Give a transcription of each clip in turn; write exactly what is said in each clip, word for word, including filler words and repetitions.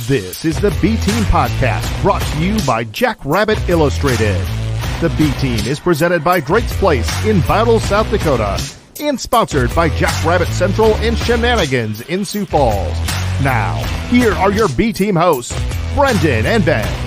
This is the B-Team Podcast, brought to you by Jackrabbit Illustrated. The B-Team is presented by Drake's Place in Battle, South Dakota, and sponsored by Jackrabbit Central and Shenanigans in Sioux Falls. Now, here are your B-Team hosts, Brendan and Ben.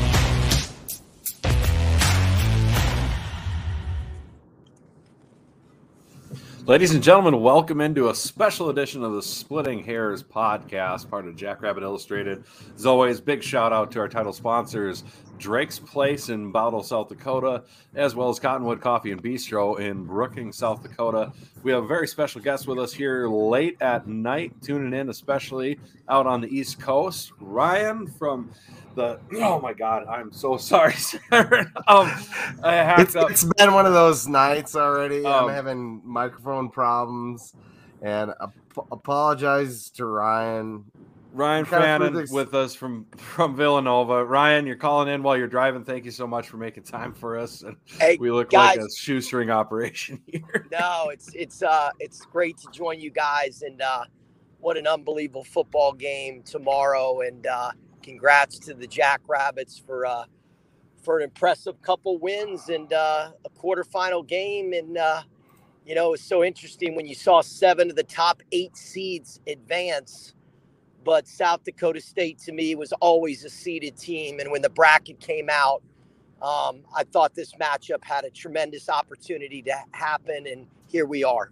Ladies and gentlemen, welcome into a special edition of the Splitting Hairs podcast, part of Jackrabbit Illustrated. As always, big shout out to our title sponsors, Drake's Place in Bowdle, South Dakota, as well as Cottonwood Coffee and Bistro in Brookings, South Dakota. We have a very special guest with us here late at night, tuning in, especially out on the East Coast. Ryan from the, oh my God, I'm so sorry, sir. um, I hacked it's, up. it's been one of those nights already. Um, I'm having microphone problems, and ap- apologize to Ryan. Ryan Fannin with us from, from Villanova. Ryan, you're calling in while you're driving. Thank you so much for making time for us. And hey, we look guys, like a shoestring operation here. No, it's it's uh it's great to join you guys, and uh, what an unbelievable football game tomorrow. And uh, congrats to the Jackrabbits for uh, for an impressive couple wins and uh, a quarterfinal game. And uh, you know, it's so interesting when you saw seven of the top eight seeds advance. But South Dakota State, to me, was always a seeded team. And when the bracket came out, um, I thought this matchup had a tremendous opportunity to happen. And here we are.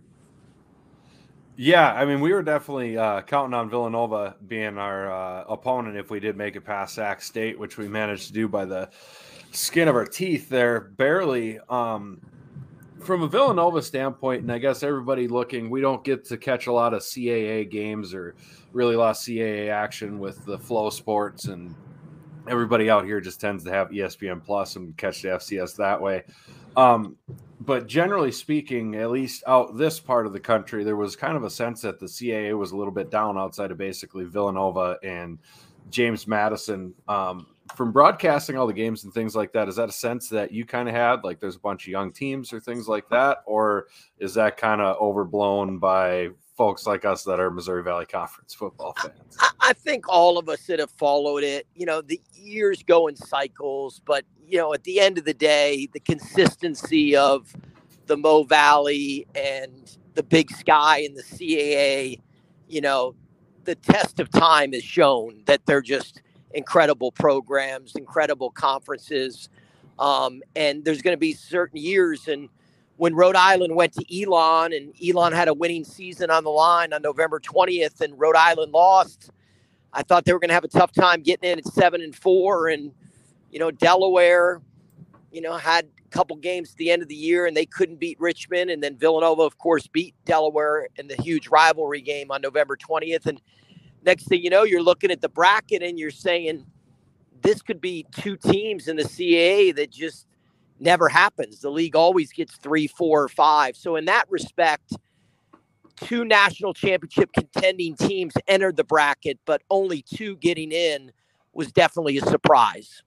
Yeah, I mean, we were definitely uh, counting on Villanova being our uh, opponent if we did make it past Sac State, which we managed to do by the skin of our teeth there, barely. Um, from a Villanova standpoint, and I guess everybody looking, we don't get to catch a lot of C A A games or really a lot of C A A action with the Flow Sports, and everybody out here just tends to have E S P N Plus and catch the F C S that way. Um, but generally speaking, at least out this part of the country, there was kind of a sense that the C A A was a little bit down outside of basically Villanova and James Madison. Um, from broadcasting all the games and things like that, is that a sense that you kind of had, like there's a bunch of young teams or things like that, or is that kind of overblown by folks like us that are Missouri Valley Conference football fans? I, I think all of us that have followed it, you know, the years go in cycles, but, you know, at the end of the day, the consistency of the Mo Valley and the Big Sky and the C A A, you know, the test of time has shown that they're just incredible programs, incredible conferences. Um, and there's going to be certain years. And when Rhode Island went to Elon and Elon had a winning season on the line on November twentieth and Rhode Island lost, I thought they were going to have a tough time getting in at seven and four. And, you know, Delaware, you know, had a couple games at the end of the year and they couldn't beat Richmond. And then Villanova, of course, beat Delaware in the huge rivalry game on November twentieth. And next thing you know, you're looking at the bracket and you're saying this could be two teams in the C A A that just never happens. The league always gets three, four, or five. So in that respect, two national championship contending teams entered the bracket, but only two getting in was definitely a surprise.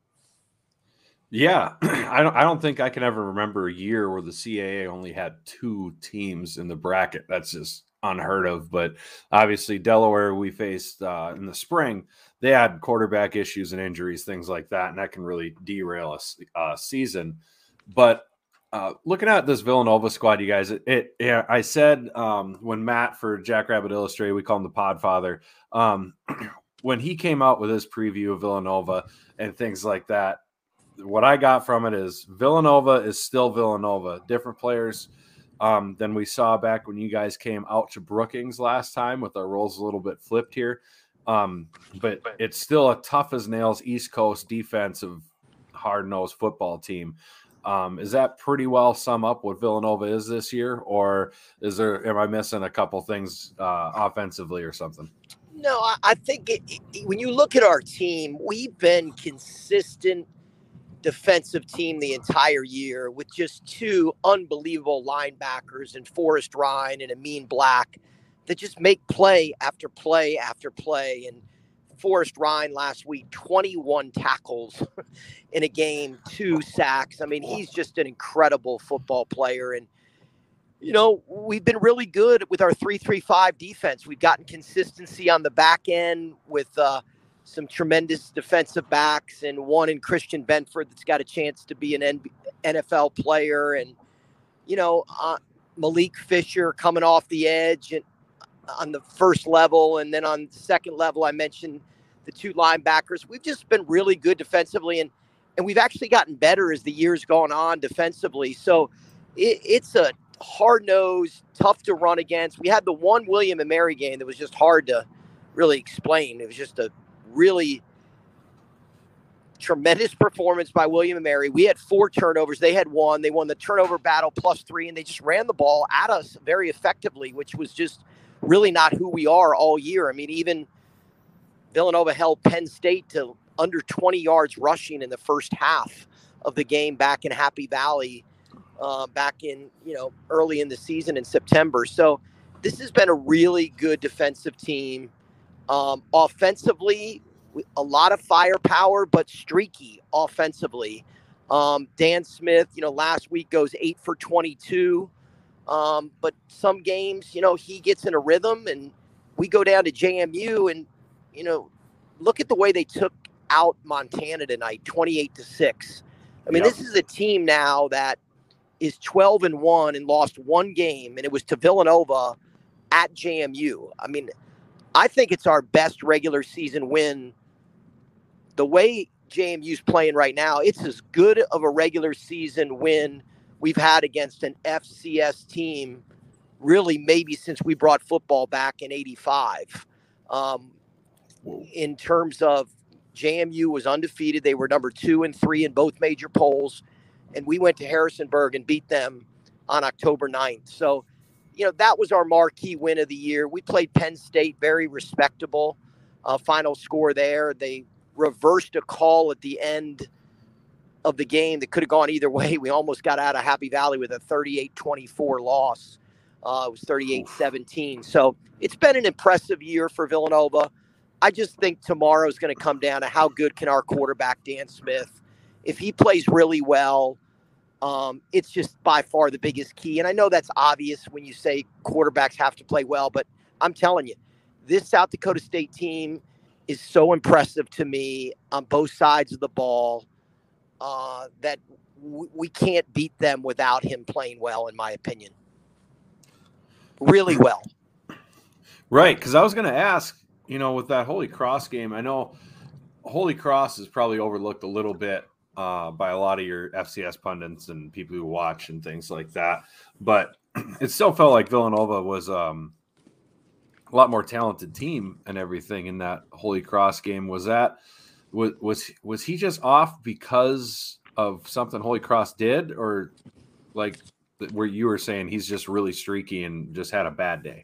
Yeah, I don't. I don't think I can ever remember a year where the C A A only had two teams in the bracket. That's just unheard of. But obviously, Delaware we faced uh, in the spring, they had quarterback issues and injuries, things like that, and that can really derail a uh, season. But uh, looking at this Villanova squad, you guys, it, it yeah, I said um, when Matt for Jackrabbit Illustrated, we call him the Podfather, um, when he came out with his preview of Villanova and things like that, what I got from it is Villanova is still Villanova. Different players um, than we saw back when you guys came out to Brookings last time, with our roles a little bit flipped here. Um, but it's still a tough as nails East Coast defensive, hard-nosed football team. Um, is that pretty well sum up what Villanova is this year, or is there, am I missing a couple things uh, offensively or something? No, I, I think it, it, when you look at our team, we've been consistent defensive team the entire year with just two unbelievable linebackers in Forrest Ryan and Amin Black that just make play after play after play. And Forrest Ryan last week, twenty-one tackles in a game, two sacks. I mean, he's just an incredible football player. And, you know, we've been really good with our three three five defense. We've gotten consistency on the back end with uh, some tremendous defensive backs, and one in Christian Benford that's got a chance to be an N F L player. And, you know, uh, Malik Fisher coming off the edge and on the first level. And then on the second level, I mentioned the two linebackers. We've just been really good defensively, and, and we've actually gotten better as the year's gone on defensively. So it, it's a hard-nosed, tough to run against. We had the one William and Mary game that was just hard to really explain. It was just a really tremendous performance by William and Mary. We had four turnovers. They had one. They won the turnover battle plus three, and they just ran the ball at us very effectively, which was just really not who we are all year. I mean, even Villanova held Penn State to under twenty yards rushing in the first half of the game back in Happy Valley, uh, back in, you know, early in the season in September. So this has been a really good defensive team. Um, offensively, a lot of firepower, but streaky offensively. Um, Dan Smith, you know, last week goes eight for twenty-two. Um, but some games, you know, he gets in a rhythm, and we go down to J M U and, you know, look at the way they took out Montana tonight, twenty-eight to six. I mean, yep. This is a team now that is twelve and one and lost one game, and it was to Villanova at J M U. I mean, I think it's our best regular season win. The way J M U's playing right now, it's as good of a regular season win we've had against an F C S team, really maybe since we brought football back in eighty-five. Um, in terms of J M U was undefeated. They were number two and three in both major polls. And we went to Harrisonburg and beat them on October ninth. So, you know, that was our marquee win of the year. We played Penn State, very respectable uh, final score there. They reversed a call at the end of the game that could have gone either way. We almost got out of Happy Valley with a thirty-eight twenty-four loss. Uh, it was thirty-eight seventeen. So it's been an impressive year for Villanova. I just think tomorrow is going to come down to how good can our quarterback, Dan Smith. If he plays really well, um, it's just by far the biggest key. And I know that's obvious when you say quarterbacks have to play well, but I'm telling you, this South Dakota State team is so impressive to me on both sides of the ball uh, that w- we can't beat them without him playing well, in my opinion. Really well. Right, because I was going to ask, you know, with that Holy Cross game, I know Holy Cross is probably overlooked a little bit uh, by a lot of your F C S pundits and people who watch and things like that. But it still felt like Villanova was um, a lot more talented team and everything in that Holy Cross game. Was that was was was he just off because of something Holy Cross did, or like where you were saying he's just really streaky and just had a bad day?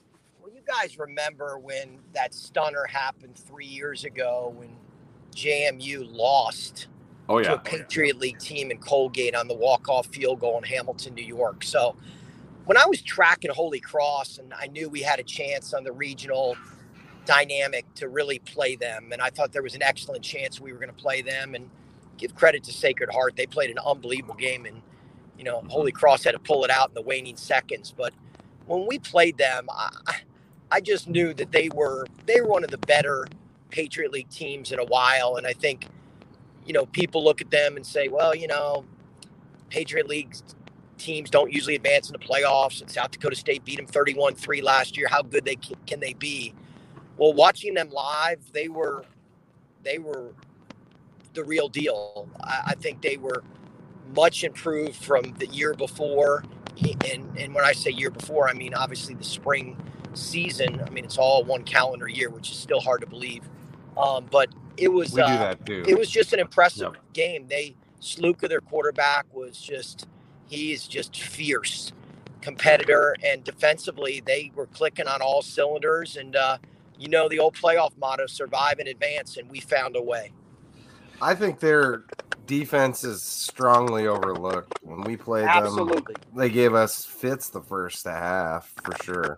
Guys remember when that stunner happened three years ago when J M U lost oh, yeah. to a Patriot League team in Colgate on the walk-off field goal in Hamilton, New York. So when I was tracking Holy Cross and I knew we had a chance on the regional dynamic to really play them, and I thought there was an excellent chance we were going to play them, and give credit to Sacred Heart. They played an unbelievable game, and, you know, Holy Cross had to pull it out in the waning seconds. But when we played them, I I just knew that they were they were one of the better Patriot League teams in a while. And I think, you know, people look at them and say, well, you know, Patriot League teams don't usually advance in the playoffs, and South Dakota State beat them thirty-one three last year. How good they can, can they be? Well, watching them live, they were they were the real deal. I, I think they were much improved from the year before. And, and when I say year before, I mean, obviously the spring season. I mean, it's all one calendar year, which is still hard to believe. Um, but it was we do uh, that too. It was just an impressive Yep. game. They Sluka, their quarterback, was just he's just fierce competitor, and defensively they were clicking on all cylinders. And uh, you know the old playoff motto: survive and advance, and we found a way. I think their defense is strongly overlooked. When we played Absolutely. them, they gave us fits the first half for sure.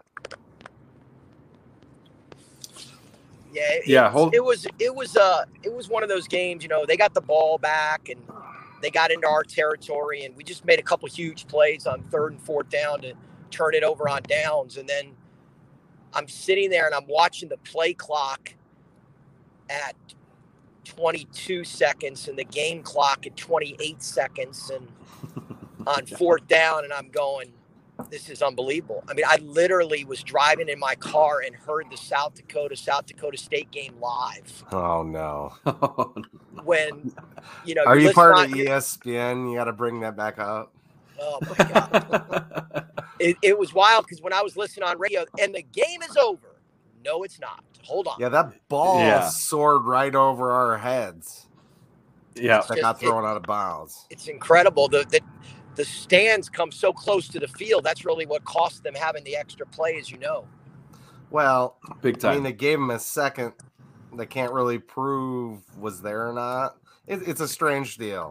Yeah, it, Yeah, it, hold- it was it was uh it was one of those games. You know, they got the ball back and they got into our territory, and we just made a couple huge plays on third and fourth down to turn it over on downs. And then I'm sitting there and I'm watching the play clock at twenty-two seconds and the game clock at twenty-eight seconds and on fourth down, and I'm going, this is unbelievable. I mean, I literally was driving in my car and heard the South Dakota, South Dakota State game live. Oh, no. When, you know, are you part of on, E S P N? You got to bring that back up. Oh, my God. it, it was wild because when I was listening on radio, and the game is over. No, it's not. Hold on. Yeah, that ball yeah. soared right over our heads. Yeah. That got thrown it, out of bounds. It's incredible. The, the the stands come so close to the field. That's really what cost them having the extra play, as you know. Well, big time. I mean, they gave him a second. They can't really prove was there or not. It, it's a strange deal.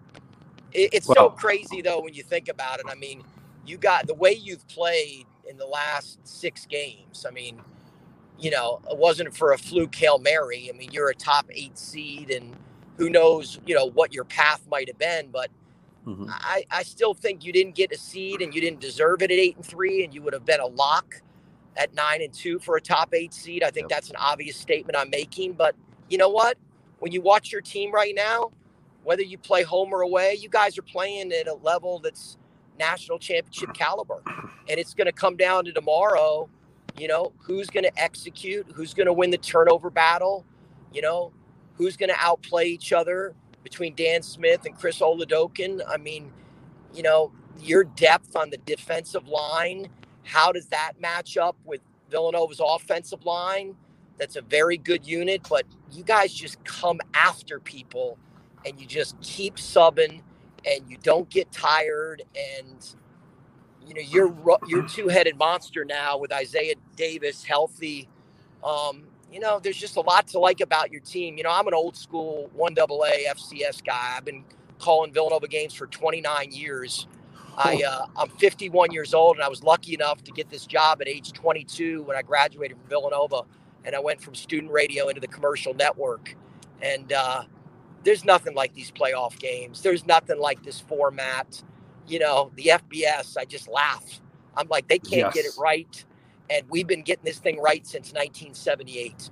It, it's well, so crazy, though, when you think about it. I mean, you got the way you've played in the last six games. I mean, you know, it wasn't for a fluke Hail Mary. I mean, you're a top eight seed, and who knows, you know, what your path might have been. But mm-hmm. I, I still think you didn't get a seed, and you didn't deserve it at eight and three, and you would have been a lock at nine and two for a top eight seed. I think yep. that's an obvious statement I'm making. But you know what? When you watch your team right now, whether you play home or away, you guys are playing at a level that's national championship caliber. And it's going to come down to tomorrow, you know, who's going to execute, who's going to win the turnover battle, you know, who's going to outplay each other between Dan Smith and Chris Oladokun. I mean, you know, your depth on the defensive line, how does that match up with Villanova's offensive line? That's a very good unit, but you guys just come after people and you just keep subbing and you don't get tired. And, you know, you're, you're two-headed monster now with Isaiah Davis healthy. Um, you know, there's just a lot to like about your team. You know, I'm an old school one double A F C S guy. I've been calling Villanova games for twenty-nine years. I, uh, I'm fifty-one years old, and I was lucky enough to get this job at age twenty-two when I graduated from Villanova, and I went from student radio into the commercial network. And uh, there's nothing like these playoff games. There's nothing like this format. You know, the F B S, I just laugh. I'm like, they can't yes. get it right. And we've been getting this thing right since nineteen seventy-eight.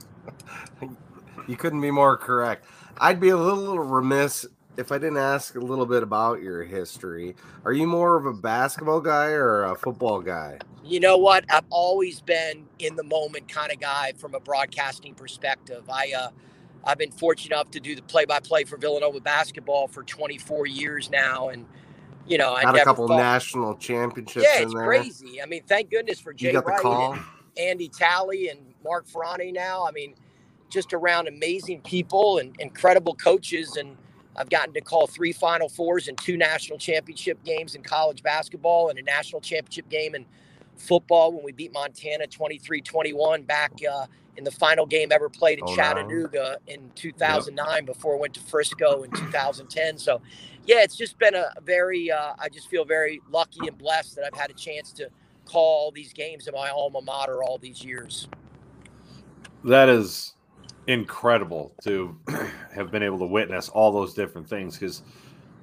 You couldn't be more correct. I'd be a little, little remiss if I didn't ask a little bit about your history. Are you more of a basketball guy or a football guy? You know what? I've always been in the moment kind of guy from a broadcasting perspective. I, uh, I've been fortunate enough to do the play-by-play for Villanova basketball for twenty-four years now. And, you know, I got never a couple thought, national championships yeah, in it's there. crazy. I mean, thank goodness for Jay You got the Wright call? and Andy Talley and Mark Ferrani now. I mean, just around amazing people and incredible coaches. And I've gotten to call three Final Fours and two national championship games in college basketball and a national championship game in football when we beat Montana twenty-three twenty-one back uh, in the final game ever played in oh, Chattanooga no. in two thousand nine yep. before I went to Frisco in two thousand ten. So, yeah, it's just been a very uh, – I just feel very lucky and blessed that I've had a chance to call all these games in my alma mater all these years. That is incredible to have been able to witness all those different things because –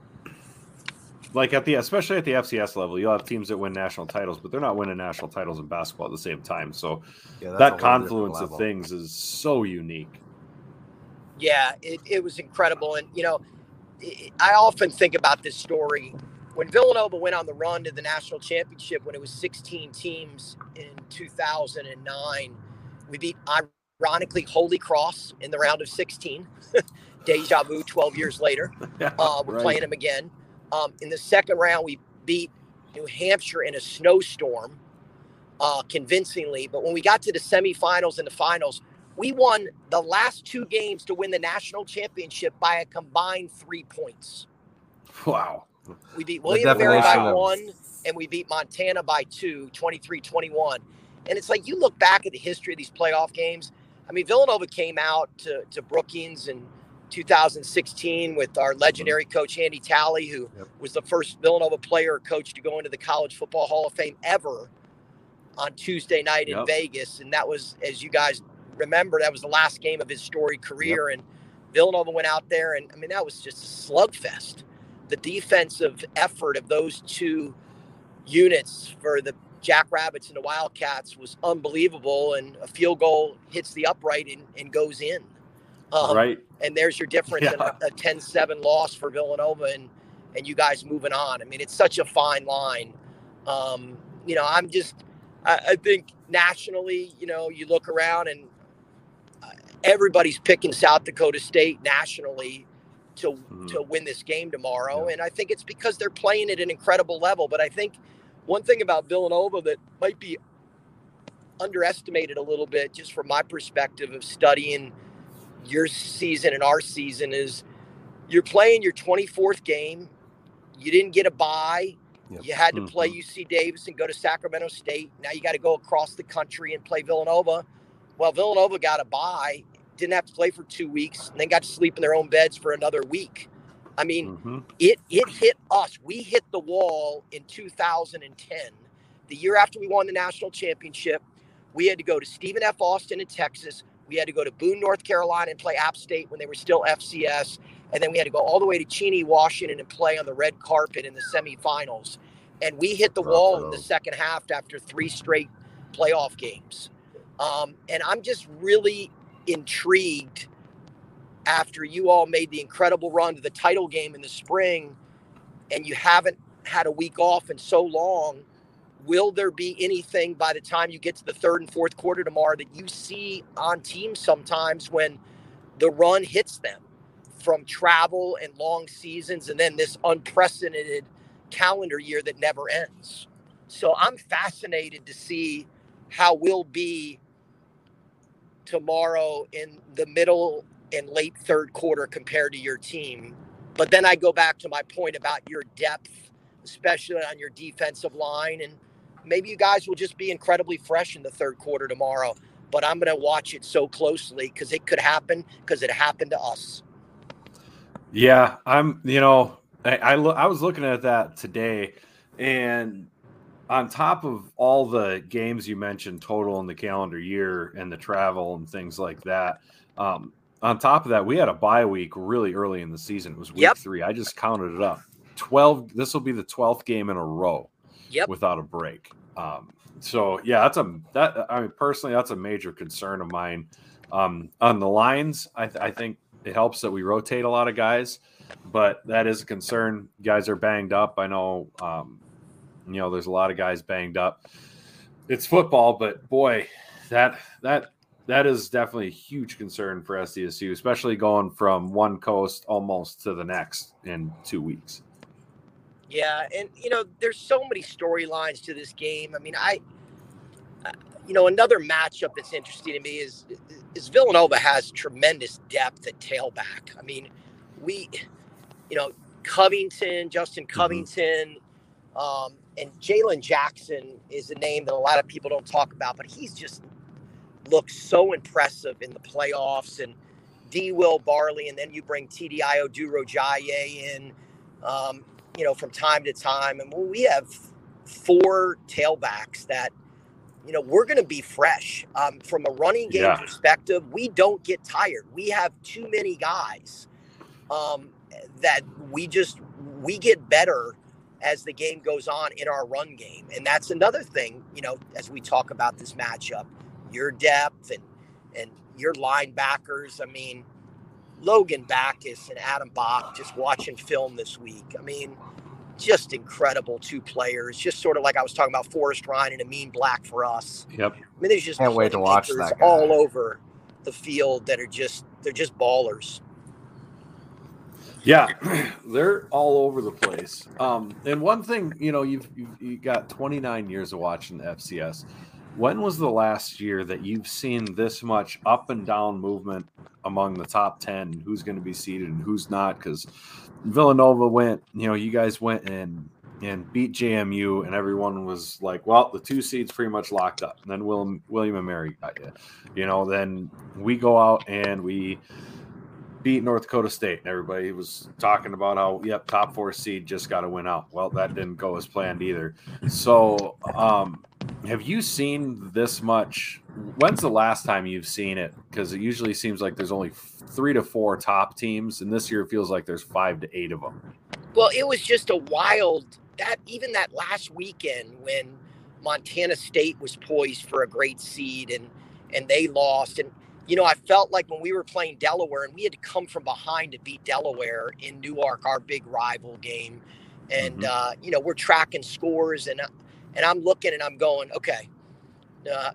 like at the, especially at the F C S level, you'll have teams that win national titles, but they're not winning national titles in basketball at the same time. So yeah, that confluence of things is so unique. Yeah, it, it was incredible. And, you know, it, I often think about this story. When Villanova went on the run to the national championship, when it was sixteen teams in two thousand nine, we beat, ironically, Holy Cross in the round of sixteen. Deja vu twelve years later. Yeah, uh, we're right. playing them again. Um, in the second round, we beat New Hampshire in a snowstorm uh, convincingly. But when we got to the semifinals and the finals, we won the last two games to win the national championship by a combined three points. Wow. We beat William and Mary by one, and we beat Montana by two, twenty-three twenty-one. And it's like you look back at the history of these playoff games. I mean, Villanova came out to, to Brookings and two thousand sixteen with our legendary coach Andy Talley, who yep. was the first Villanova player or coach to go into the College Football Hall of Fame ever on Tuesday night in yep. Vegas. And that was, as you guys remember, that was the last game of his storied career. Yep. And Villanova went out there, and I mean, that was just a slugfest. The defensive effort of those two units for the Jackrabbits and the Wildcats was unbelievable. And a field goal hits the upright and, and goes in. Um, right. And there's your difference Yeah. in a, a ten seven loss for Villanova and, and you guys moving on. I mean, it's such a fine line. Um, you know, I'm just, I, I think nationally, you know, you look around and everybody's picking South Dakota State nationally to mm-hmm. to win this game tomorrow. Yeah. And I think it's because they're playing at an incredible level. But I think one thing about Villanova that might be underestimated a little bit, just from my perspective of studying your season and our season, is you're playing your twenty-fourth game. You didn't get a bye. Yep. You had to play mm-hmm. U C Davis and go to Sacramento State. Now you got to go across the country and play Villanova. Well, Villanova got a bye, didn't have to play for two weeks, and then got to sleep in their own beds for another week. I mean, mm-hmm. it it hit us. We hit the wall in two thousand ten, the year after we won the national championship. We had to go to Stephen F. Austin in Texas. We had to go to Boone, North Carolina and play App State when they were still F C S. And then we had to go all the way to Cheney, Washington and play on the red carpet in the semifinals. And we hit the wall in the second half after three straight playoff games. Um, and I'm just really intrigued after you all made the incredible run to the title game in the spring and you haven't had a week off in so long. Will there be anything by the time you get to the third and fourth quarter tomorrow that you see on teams sometimes when the run hits them from travel and long seasons and then this unprecedented calendar year that never ends? So I'm fascinated to see how we'll be tomorrow in the middle and late third quarter compared to your team. But then I go back to my point about your depth, especially on your defensive line, and maybe you guys will just be incredibly fresh in the third quarter tomorrow, but I'm going to watch it so closely because it could happen because it happened to us. Yeah, I'm, you know, I, I, lo- I was looking at that today, and on top of all the games you mentioned total in the calendar year and the travel and things like that, um, on top of that, we had a bye week really early in the season. It was week yep. three. I just counted it up. twelve. This will be the twelfth game in a row. Yep. Without a break. Um, so yeah, that's a that I mean personally that's a major concern of mine. Um, on the lines, I, th- I think it helps that we rotate a lot of guys, but that is a concern. Guys are banged up. I know, um, you know, there's a lot of guys banged up. It's football, but boy, that that that is definitely a huge concern for S D S U, especially going from one coast almost to the next in two weeks. Yeah, and, you know, there's so many storylines to this game. I mean, I, you know, another matchup that's interesting to me is is Villanova has tremendous depth at tailback. I mean, we, you know, Covington, Justin Covington, mm-hmm. um, and Jalen Jackson is a name that a lot of people don't talk about, but he's just looked so impressive in the playoffs. And D. Will Barley, and then you bring T D I Odurojaye in, um, you know, from time to time. And we have four tailbacks that, you know, we're going to be fresh. Um, from a running game yeah. perspective, we don't get tired. We have too many guys um, that we just, we get better as the game goes on in our run game. And that's another thing, you know, as we talk about this matchup, your depth and, and your linebackers. I mean, Logan Backus and Adam Bach, just watching film this week. I mean, just incredible two players. Just sort of like I was talking about Forrest Ryan and Amin Black for us. Yep. I mean, there's just can't wait to watch that guy. All over the field that are just they're just ballers. Yeah, they're all over the place. Um, and one thing, you know, you've, you've you got twenty-nine years of watching the F C S. When was the last year that you've seen this much up and down movement among the top ten? Who's going to be seeded and who's not? Because Villanova went, you know, you guys went and and beat J M U, and everyone was like, well, the two seeds pretty much locked up. And then William, William and Mary got you. You know, then we go out and we beat North Dakota State, and everybody was talking about how, yep, top four seed just got to win out. Well, that didn't go as planned either. So, um, have you seen this much? When's the last time you've seen it? Because it usually seems like there's only three to four top teams, and this year it feels like there's five to eight of them. Well, it was just a wild that even that last weekend when Montana State was poised for a great seed and and they lost, and you know, I felt like when we were playing Delaware and we had to come from behind to beat Delaware in Newark, our big rival game. And, mm-hmm. uh, you know, we're tracking scores and, and I'm looking and I'm going, okay, uh,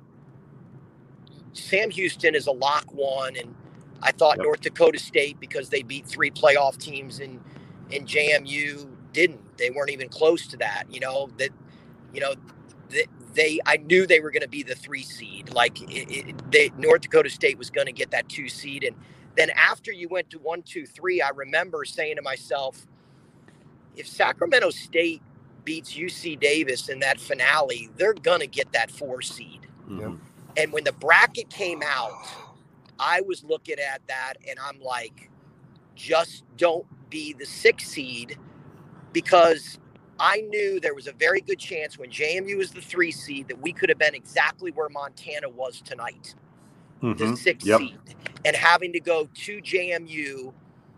Sam Houston is a lock one. And I thought yep. North Dakota State, because they beat three playoff teams in, in J M U, didn't. They weren't even close to that, you know, that, you know, that they, I knew they were going to be the three seed. Like it, it, they, North Dakota State was going to get that two seed. And then after you went to one, two, three, I remember saying to myself, if Sacramento State beats U C Davis in that finale, they're going to get that four seed. Mm-hmm. And when the bracket came out, I was looking at that and I'm like, just don't be the six seed, because I knew there was a very good chance when J M U was the three seed that we could have been exactly where Montana was tonight, mm-hmm. the six yep. seed, and having to go to J M U.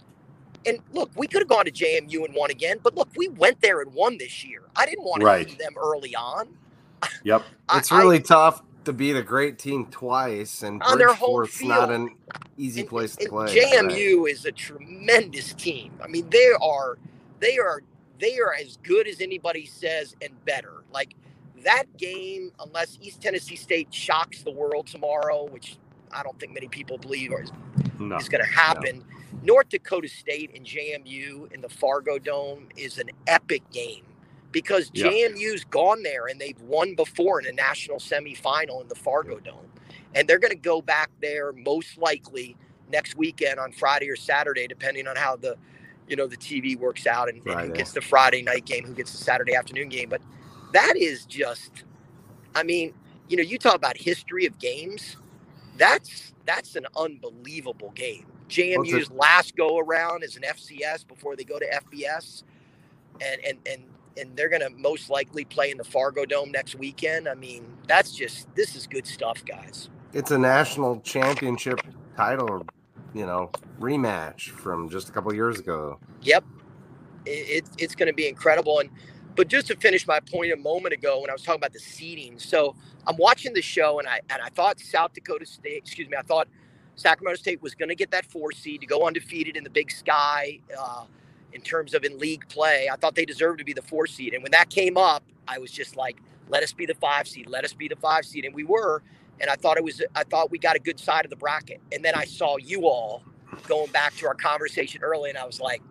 And look, we could have gone to J M U and won again, but look, we went there and won this year. I didn't want to right. see them early on. Yep. I, it's really I, tough to beat a great team twice, and on their home field. Not an easy and, place and, to play. J M U right. is a tremendous team. I mean, they are, they are, they are as good as anybody says and better. Like that game, unless East Tennessee State shocks the world tomorrow, which I don't think many people believe is, no. is going to happen. No. North Dakota State and J M U in the Fargo Dome is an epic game, because yep. J M U's gone there and they've won before in a national semifinal in the Fargo Dome. And they're going to go back there most likely next weekend on Friday or Saturday, depending on how the, you know, the T V works out and, and who gets the Friday night game, who gets the Saturday afternoon game. But that is just, I mean, you know, you talk about history of games. That's, that's an unbelievable game. J M U's last go around is an F C S before they go to F B S, and and and and they're going to most likely play in the Fargo Dome next weekend. I mean, that's just, this is good stuff, guys. It's a national championship title, you know, rematch from just a couple of years ago. Yep, it, it it's going to be incredible. And but just to finish my point a moment ago when I was talking about the seeding, so I'm watching the show and I and I thought South Dakota State, excuse me, I thought Sacramento State was going to get that four seed to go undefeated in the Big Sky uh, in terms of in league play. I thought they deserved to be the four seed. And when that came up, I was just like, let us be the five seed. Let us be the five seed. And we were. And I thought it was, I thought we got a good side of the bracket. And then I saw you all going back to our conversation early, and I was like,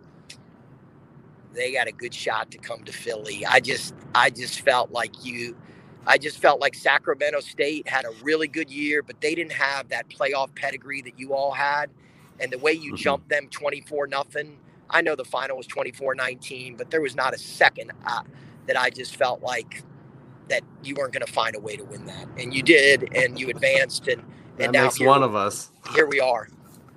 they got a good shot to come to Philly. I just, I just felt like you, I just felt like Sacramento State had a really good year, but they didn't have that playoff pedigree that you all had. And the way you mm-hmm. jumped them twenty-four nothing, I know the final was twenty-four nineteen, but there was not a second uh, that I just felt like that you weren't going to find a way to win that. And you did, and you advanced, and, and that now makes here, one of us. Here we are.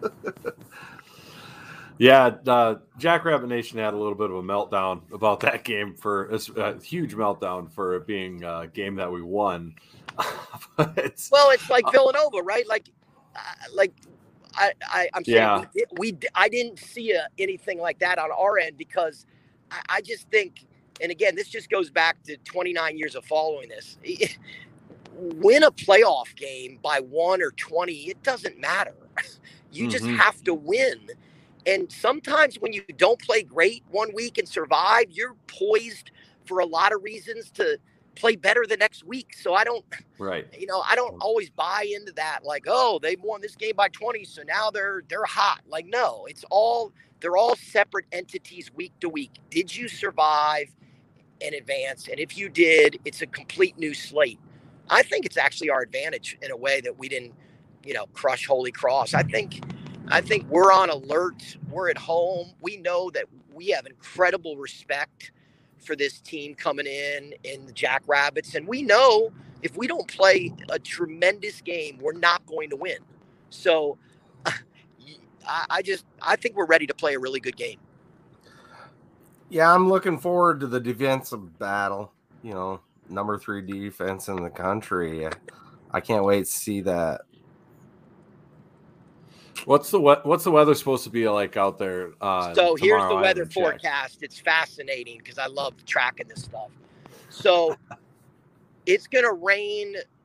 Yeah, uh, Jackrabbit Nation had a little bit of a meltdown about that game, for a, a huge meltdown for it being a game that we won. But, well, it's like Villanova, right? Like, uh, like I, I, I'm saying yeah. we, we, I didn't see a, anything like that on our end, because I, I just think, and again, this just goes back to twenty-nine years of following this. Win a playoff game by one or twenty, it doesn't matter. You mm-hmm. just have to win. And sometimes when you don't play great one week and survive, you're poised for a lot of reasons to play better the next week. So I don't, right. you know, I don't always buy into that. Like, oh, they won this game by twenty, so now they're they're hot. Like, no, it's all, they're all separate entities week to week. Did you survive and advance? And if you did, it's a complete new slate. I think it's actually our advantage in a way that we didn't, you know, crush Holy Cross. I think. I think we're on alert. We're at home. We know that we have incredible respect for this team coming in in the Jackrabbits. And we know if we don't play a tremendous game, we're not going to win. So I, I just, I think we're ready to play a really good game. Yeah, I'm looking forward to the defensive battle. You know, number three defense in the country. I can't wait to see that. What's the what's the weather supposed to be like out there? Uh, so here's the weather forecast. It's fascinating because I love tracking this stuff. So it's going to rain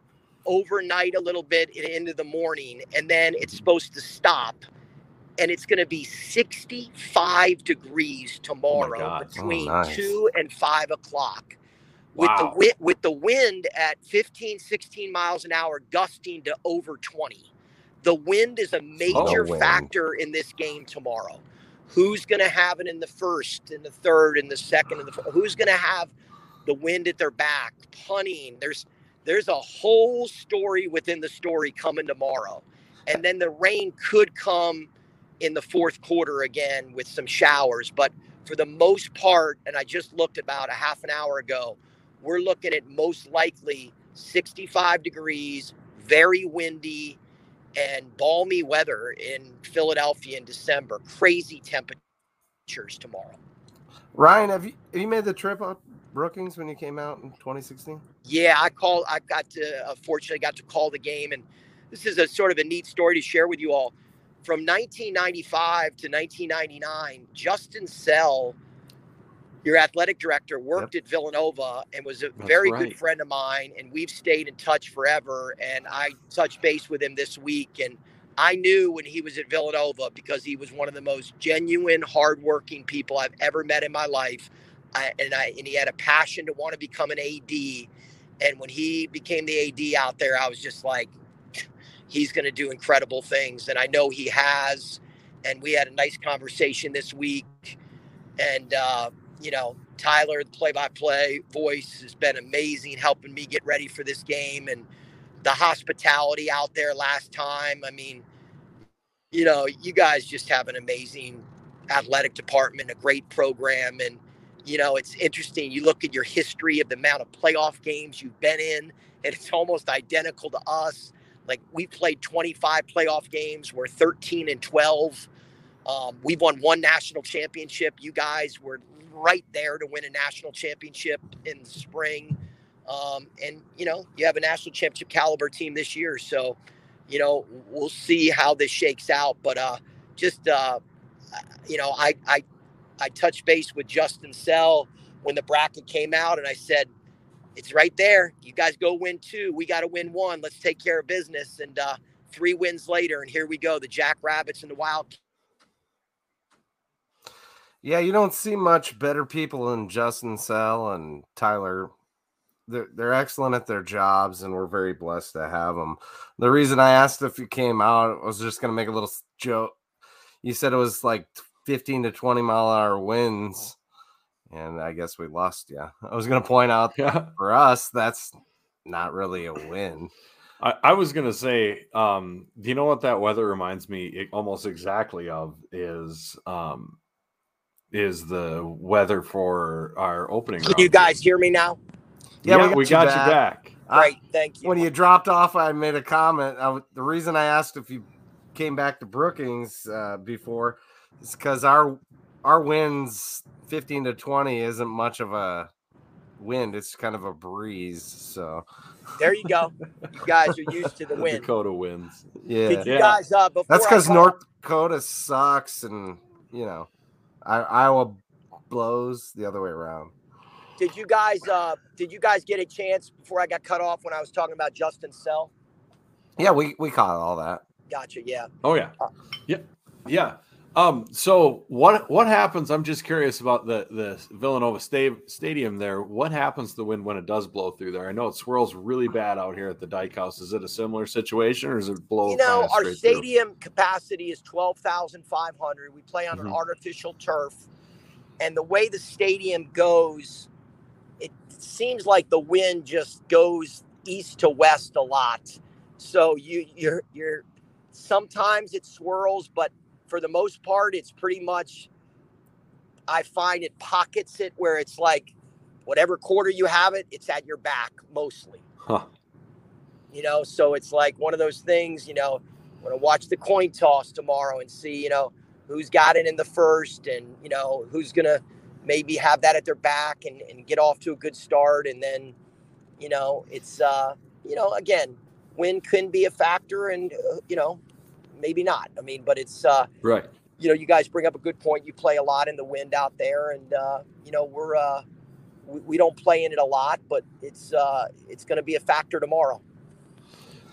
overnight a little bit and into the morning, and then it's supposed to stop. And it's going to be sixty-five degrees tomorrow God. between Oh, nice. two and five o'clock. With Wow. the wind, with the wind at fifteen, sixteen miles an hour, gusting to over twenty. The wind is a major wind. factor in this game tomorrow. Who's going to have it in the first, in the third, in the second, and the fourth? Who's going to have the wind at their back, punting? There's there's a whole story within the story coming tomorrow, and then the rain could come in the fourth quarter again with some showers. But for the most part, and I just looked about a half an hour ago, we're looking at most likely sixty-five degrees, very windy, and balmy weather in Philadelphia in December. Crazy temperatures tomorrow. Ryan, have you have you made the trip out Brookings when you came out in twenty sixteen? Yeah, I called. I got to, unfortunately, got to call the game, and this is a sort of a neat story to share with you all. From nineteen ninety-five to nineteen ninety-nine, Justin Sell, your athletic director, worked yep. at Villanova and was a That's very right. good friend of mine, and we've stayed in touch forever. And I touched base with him this week, and I knew when he was at Villanova because he was one of the most genuine, hardworking people I've ever met in my life. I, and I and he had a passion to want to become an A D. And when he became the A D out there, I was just like, he's going to do incredible things. And I know he has. And we had a nice conversation this week. And, uh, you know, Tyler, the play-by-play voice, has been amazing helping me get ready for this game. And the hospitality out there last time, I mean, you know, you guys just have an amazing athletic department, a great program. And, you know, it's interesting. You look at your history of the amount of playoff games you've been in, and it's almost identical to us. Like, we played twenty-five playoff games. We're thirteen and twelve. Um, we've won one national championship. You guys were right there to win a national championship in the spring. Um, and, you know, you have a national championship caliber team this year. So, you know, we'll see how this shakes out. But uh, just, uh, you know, I, I, I touched base with Justin Sell when the bracket came out, and I said, it's right there. You guys go win two. We got to win one. Let's take care of business. And uh, three wins later, and here we go. The Jackrabbits and the Wildcats. Yeah, you don't see much better people than Justin Sell and Tyler. They're, they're excellent at their jobs, and we're very blessed to have them. The reason I asked if you came out, I was just going to make a little joke. You said it was like fifteen to twenty mile an hour winds, and I guess we lost you. I was going to point out yeah. for us, that's not really a win. I, I was going to say, um, do you know what that weather reminds me almost exactly of is um, – is the weather for our opening. Can you guys hear me now? Yeah, yeah we, we got, got you you back. back. Great, thank you. When you dropped off, I made a comment. I, the reason I asked if you came back to Brookings uh, before is because our our winds fifteen to twenty isn't much of a wind. It's kind of a breeze. So there you go. You guys are used to the wind. Dakota winds. Yeah. Did you yeah. guys? Uh, before That's because I- North Dakota sucks, and you know. I, Iowa blows the other way around. Did you guys uh, did you guys get a chance before I got cut off when I was talking about Justin Sell? Yeah, we, we caught all that. Gotcha. Yeah. Oh yeah. Yeah. Yeah. Um, so what what happens? I'm just curious about the the Villanova sta- stadium there. What happens to the wind when it does blow through there? I know it swirls really bad out here at the Dyke House. Is it a similar situation, or is it blow? You know, our stadium through? capacity is twelve thousand five hundred. We play on mm-hmm. an artificial turf, and the way the stadium goes, it seems like the wind just goes east to west a lot. So you you're you're sometimes it swirls, but for the most part, it's pretty much, I find it pockets it where it's like whatever quarter you have it, it's at your back mostly. Huh. You know, so it's like one of those things, you know, I'm going to watch the coin toss tomorrow and see, you know, who's got it in the first and, you know, who's going to maybe have that at their back and, and get off to a good start. And then, you know, it's, uh, you know, again, wind can be a factor and, uh, you know, maybe not. I mean, but it's, uh, right. You know, you guys bring up a good point. You play a lot in the wind out there and, uh, you know, we're, uh, we, we don't play in it a lot, but it's, uh, it's going to be a factor tomorrow.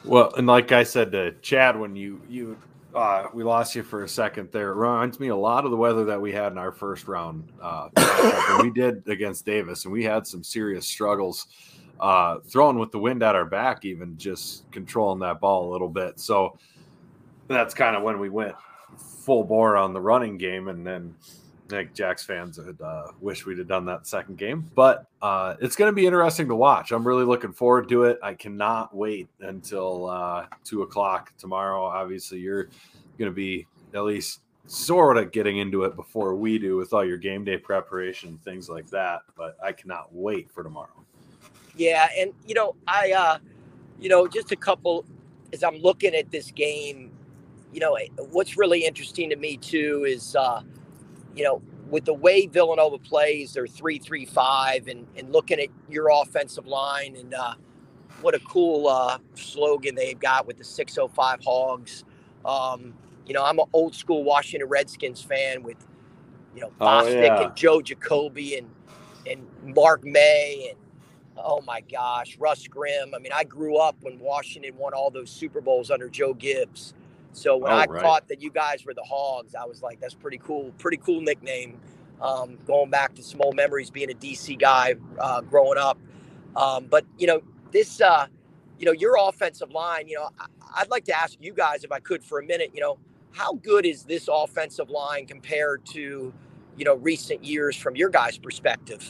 Well, and like I said to Chad, when you you uh, we lost you for a second there, it reminds me a lot of the weather that we had in our first round. Uh, we did against Davis, and we had some serious struggles uh, throwing with the wind at our back, even just controlling that ball a little bit. So that's kind of when we went full bore on the running game, and then I think Jack's fans would uh, wish we'd have done that second game. But uh, it's going to be interesting to watch. I'm really looking forward to it. I cannot wait until uh, two o'clock tomorrow. Obviously, you're going to be at least sort of getting into it before we do with all your game day preparation, things like that. But I cannot wait for tomorrow. Yeah, and, you know, I, uh, you know, just a couple, as I'm looking at this game, you know, what's really interesting to me, too, is, uh, you know, with the way Villanova plays, they're three three five, and, and looking at your offensive line, and uh, what a cool uh, slogan they've got with the six oh five Hogs. Um, you know, I'm an old school Washington Redskins fan with, you know, Bostic oh, yeah. and Joe Jacoby and, and Mark May and, oh my gosh, Russ Grimm. I mean, I grew up when Washington won all those Super Bowls under Joe Gibbs. So when oh, I right. caught that you guys were the Hogs, I was like, that's pretty cool. Pretty cool nickname. Um, going back to some old memories, being a D C guy uh, growing up. Um, but, you know, this, uh, you know, your offensive line, you know, I, I'd like to ask you guys, if I could for a minute, you know, how good is this offensive line compared to, you know, recent years from your guys' perspective?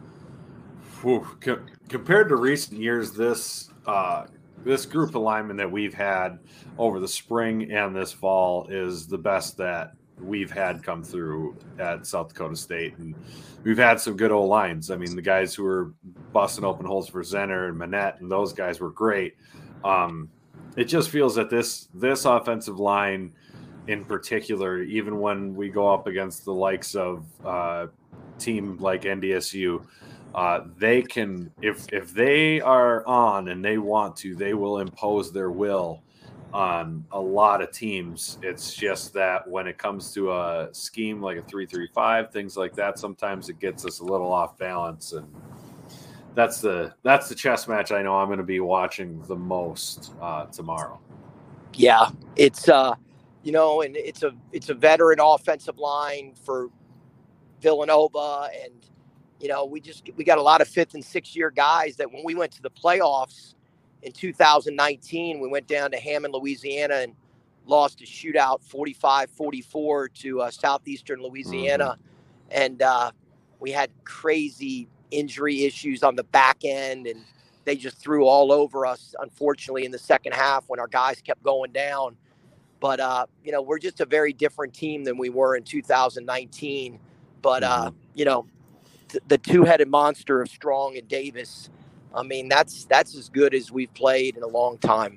Whew. Co- compared to recent years, this uh, this group of linemen that we've had over the spring and this fall is the best that we've had come through at South Dakota State. And we've had some good old lines. I mean, the guys who were busting open holes for Zenner and Manette and those guys were great. Um, it just feels that this this offensive line in particular, even when we go up against the likes of uh, team like N D S U, Uh, they can, if if they are on and they want to, they will impose their will on a lot of teams. It's just that when it comes to a scheme like a three three five, things like that, sometimes it gets us a little off balance, and that's the that's the chess match I know I'm going to be watching the most uh, tomorrow. Yeah, it's uh, you know, and it's a it's a veteran offensive line for Villanova, and you know, we just we got a lot of fifth and sixth year guys that when we went to the playoffs in two thousand nineteen, we went down to Hammond, Louisiana, and lost a shootout forty-five forty-four to uh, Southeastern Louisiana. Mm-hmm. And uh, we had crazy injury issues on the back end, and they just threw all over us, unfortunately, in the second half when our guys kept going down. But, uh, you know, we're just a very different team than we were in two thousand nineteen. But, mm-hmm. uh, you know, the two-headed monster of Strong and Davis, I mean, that's that's as good as we've played in a long time.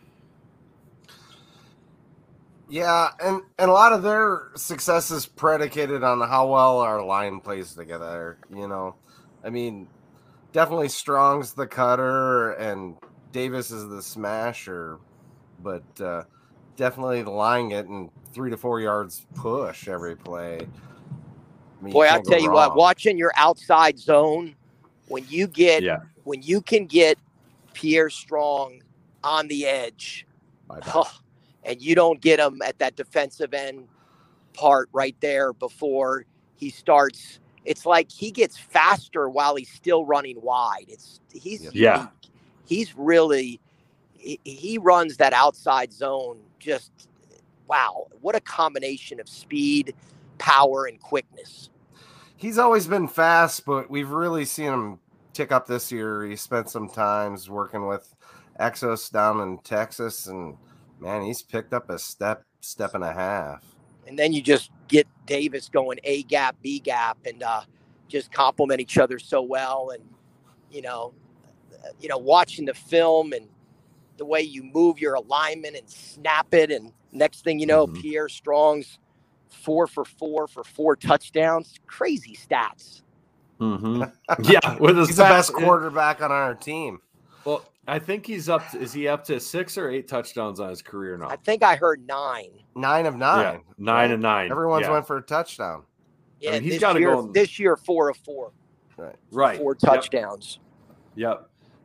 Yeah, and, and a lot of their success is predicated on how well our line plays together, you know. I mean, definitely Strong's the cutter and Davis is the smasher, but uh, definitely the line getting three to four yards push every play. I mean, Boy, I'll tell you wrong. what, watching your outside zone, when you get, yeah. when you can get Pierre Strong on the edge, oh, and you don't get him at that defensive end part right there before he starts, it's like he gets faster while he's still running wide. It's he's yeah, unique. He's really he, he runs that outside zone. Just wow, what a combination of speed, power, and quickness. He's always been fast, but we've really seen him tick up this year. He spent some times working with Exos down in Texas, and man, he's picked up a step, step and a half. And then you just get Davis going A gap, B gap, and uh, just complement each other so well. And you know, you know, watching the film and the way you move your alignment and snap it, and next thing you know, mm-hmm. Pierre Strong's four for four for four touchdowns. Crazy stats. Mm-hmm. Yeah, with he's the best quarterback on our team. Well, I think he's up to, is he up to six or eight touchdowns on his career now? I think I heard nine. Nine of nine. Yeah, nine right? and nine. Everyone's yeah. went for a touchdown. Yeah, I mean, he's got to go this year four of four. Right. Right. Four touchdowns. Yep. yep.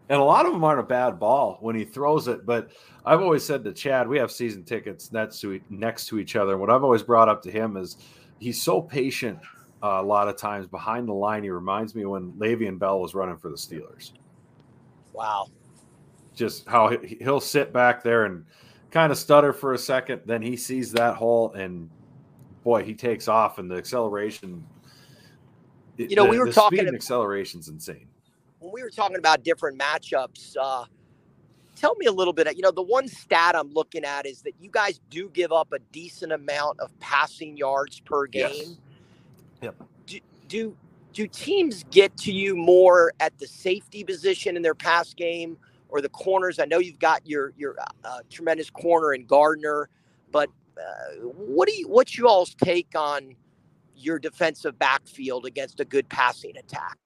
And a lot of them aren't a bad ball when he throws it. But I've always said to Chad, we have season tickets next to, next to each other. What I've always brought up to him is he's so patient uh, a lot of times behind the line. He reminds me when Le'Veon Bell was running for the Steelers. Wow. Just how he, he'll sit back there and kind of stutter for a second. Then he sees that hole and, boy, he takes off, and the acceleration. You know, the, we were the talking speed and acceleration's insane. When we were talking about different matchups, uh, tell me a little bit. You know, the one stat I'm looking at is that you guys do give up a decent amount of passing yards per game. Yes. Yep. Do, do do teams get to you more at the safety position in their pass game or the corners? I know you've got your your uh, tremendous corner in Gardner, but uh, what do you what's you all's take on your defensive backfield against a good passing attack?